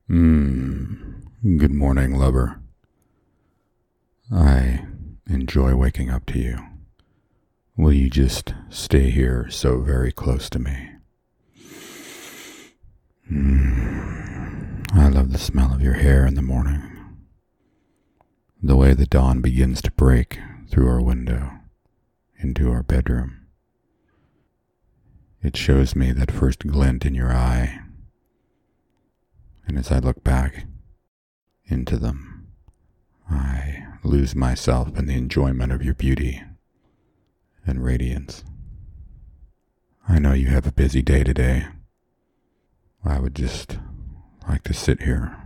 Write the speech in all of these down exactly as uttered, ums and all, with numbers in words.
Mm, good morning, lover. I enjoy waking up to you. Will you just stay here so very close to me? Mm, I love the smell of your hair in the morning. The way the dawn begins to break through our window into our bedroom. It shows me that first glint in your eye. And as I look back into them, I lose myself in the enjoyment of your beauty and radiance. I know you have a busy day today. I would just like to sit here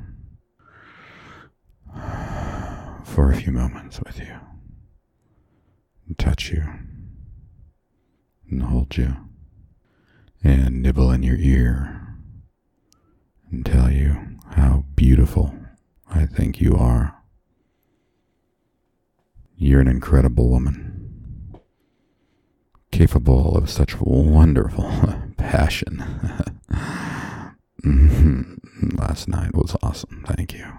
for a few moments with you and touch you and hold you and nibble in your ear and tell you how beautiful I think you are. You're an incredible woman, capable of such wonderful passion. Last night was awesome, thank you.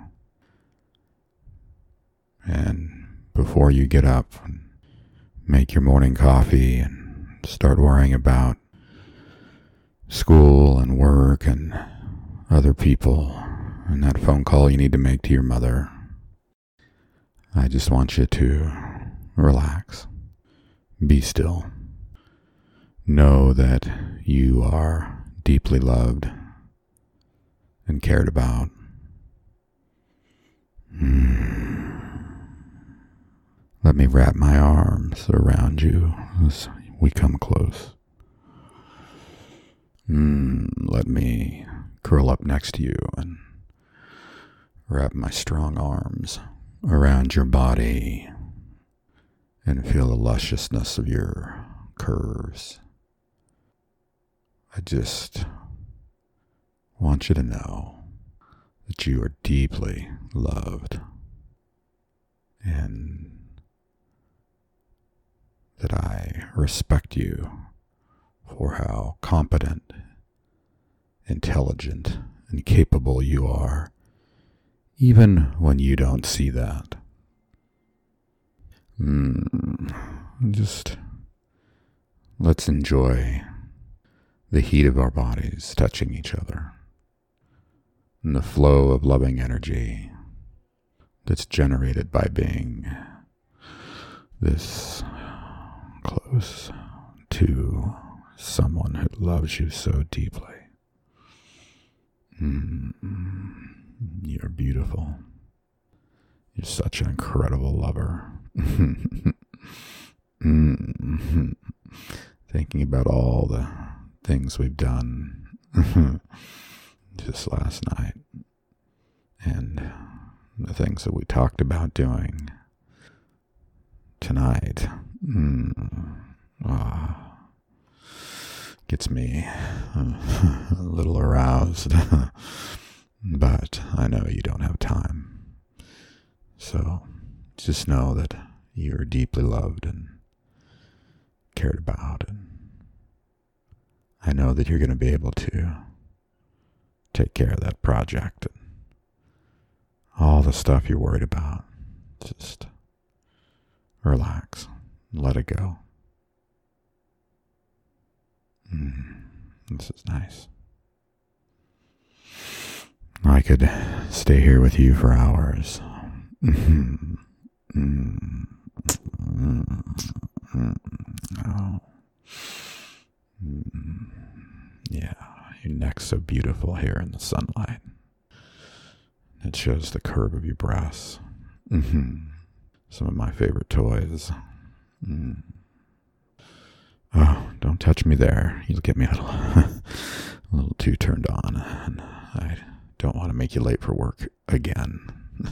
And before you get up and make your morning coffee and start worrying about school and work and other people and that phone call you need to make to your mother, I just want you to relax, be still, know that you are deeply loved and cared about. Let me wrap my arms around you as we come close. Mm, let me curl up next to you and wrap my strong arms around your body and feel the lusciousness of your curves. I just want you to know that you are deeply loved and that I respect you for how competent, intelligent, and capable you are, even when you don't see that. Mm, just let's enjoy the heat of our bodies touching each other and the flow of loving energy that's generated by being this close to someone who loves you so deeply. Mm, you're beautiful. You're such an incredible lover. mm, thinking about all the things we've done just last night and the things that we talked about doing tonight. Mm, ah. Gets me a little aroused, but I know you don't have time. So just know that you're deeply loved and cared about, and I know that you're going to be able to take care of that project and all the stuff you're worried about. Just relax, let it go. Mm, this is nice. I could stay here with you for hours. Mm, mm, mm, mm, oh. mm, yeah, your neck's so beautiful here in the sunlight. It shows the curve of your breasts. Mm-hmm. Some of my favorite toys. Mm. Oh, don't touch me there. You'll get me a little, a little too turned on. And I don't want to make you late for work again.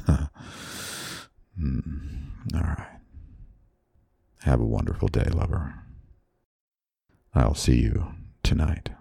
mm, all right. Have a wonderful day, lover. I'll see you tonight.